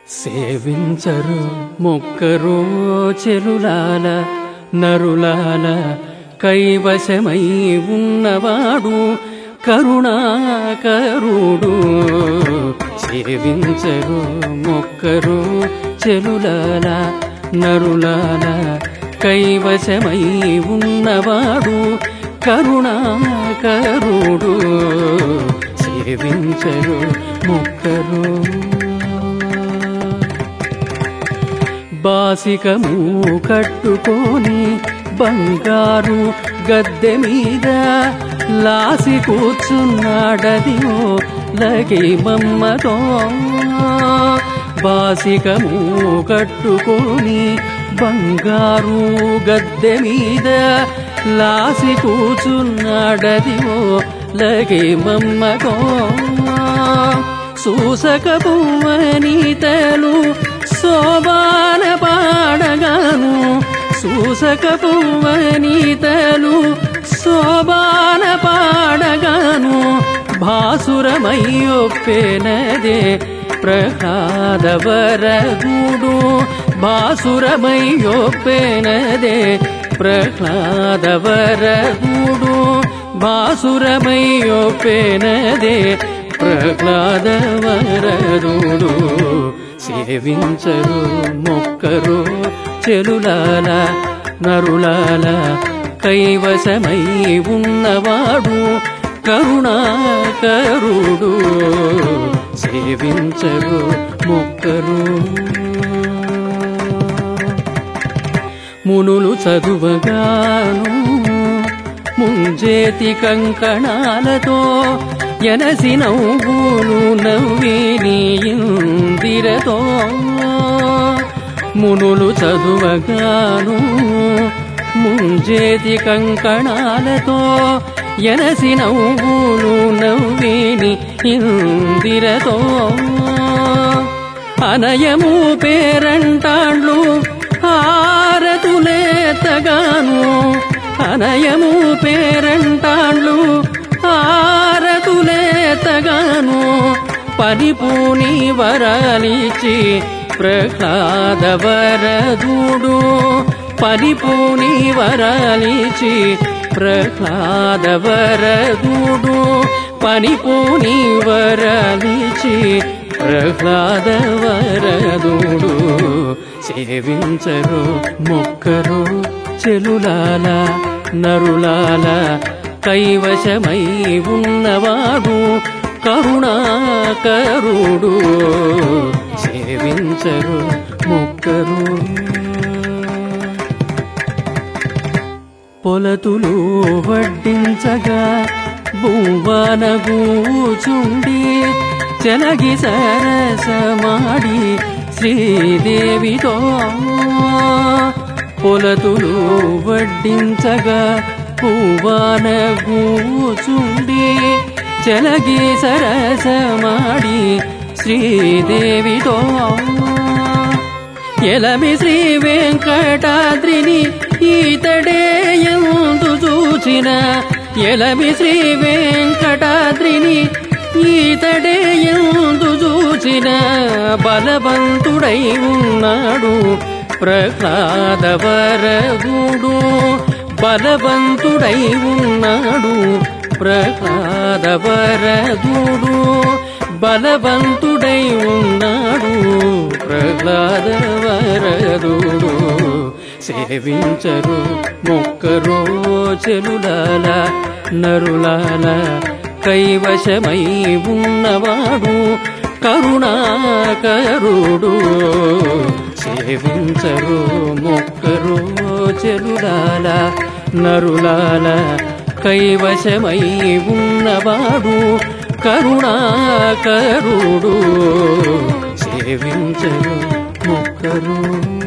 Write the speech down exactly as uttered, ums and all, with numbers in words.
సేవించరు మొక్కరు చెలులాల నరులాల కైవశమై ఉన్నవాడు కరుణాకరుడు. సేవించరు మొక్కరు చెలులాల నరులాల కైవశమై ఉన్నవాడు కరుణాకరుడు. సేవించరు మొక్కరు బాసికము కట్టుకొని బంగారు గద్దె మీద లాసి కూర్చున్నాడదివో లగి మమ్మతో. బాసికము కట్టుకొని బంగారు గద్దె మీద లాసి కూర్చున్నాడదివో లగి మమ్మతో. సూసక పువ్వనీతలు శోభాన పాడగాను, సూసక పువ్వనీతలు శోభాన పాడగాను, భాసురమయ్యొప్పెనదే ప్రహ్లాదవరదుడు. భాసురమయ్యొప్పెనదే ప్రహ్లాదవరదుడు. భాసురమయ్యొప్పెనదే ప్రహ్లాదవరదుడు. సేవించరు మొక్కరు చెలులాల నరులాల కైవశమై ఉన్నవాడు కరుణాకరుడు. సేవించరు మొక్కరు మునులు చదువగాను ముంజేతి కంకణాలతో ఎనసి నవ్వులు నవ్విని ఇందిరతో. మునులు చదువగాను ముంజేతి కంకణాలతో ఎనసి నవ్వులు నవ్విని ఇందిరతో. అనయము పేరంటాళ్ళు హారతులేతగాను, అనయము పేరంటాళ్ళు హారతులేతగాను, పనిపూని వరాలిచి ప్రహ్లాదవరదుడు. పనిపూని వరాలిచి ప్రహ్లాదవరదుడు. పనిపూని వరాలిచి ప్రహ్లాదవరదుడు. సేవించరు మొక్కరు చెలులాల నరులాల కైవశమై ఉన్నవాడు కరుణాకరుడు. సేవించరు మొక్కరు పొలతులు వడ్డించగా బువ్వాన కూచుండి చెలగి సరసమాడి శ్రీదేవితో. పొలతులు వడ్డించగా పువ్వాన కూచుండి చెలగి సరసమాడి శ్రీదేవితో. ఎలమి శ్రీ వెంకటాద్రిని ఈతడే ఎందు చూచిన, ఎలమి శ్రీ వెంకటాద్రిని ఈతడే ఎందు చూచిన, బలవంతుడై ఉన్నాడు ప్రహ్లాదవరదుడు. బలవంతుడై ఉన్నాడు ప్రహ్లాదవరదుడు. బలవంతుడై ఉన్నాడు ప్రహ్లాదవరదుడు. సేవించరు మొక్కరో చెలులాల నరులాల కైవశమై ఉన్నవాడు కరుణాకరుడు. సేవించరు మొక్కరో చెలులాల నరులాల కైవశమై ఉన్నవాడు కరుణాకరుడు. సేవించరు మొక్కరు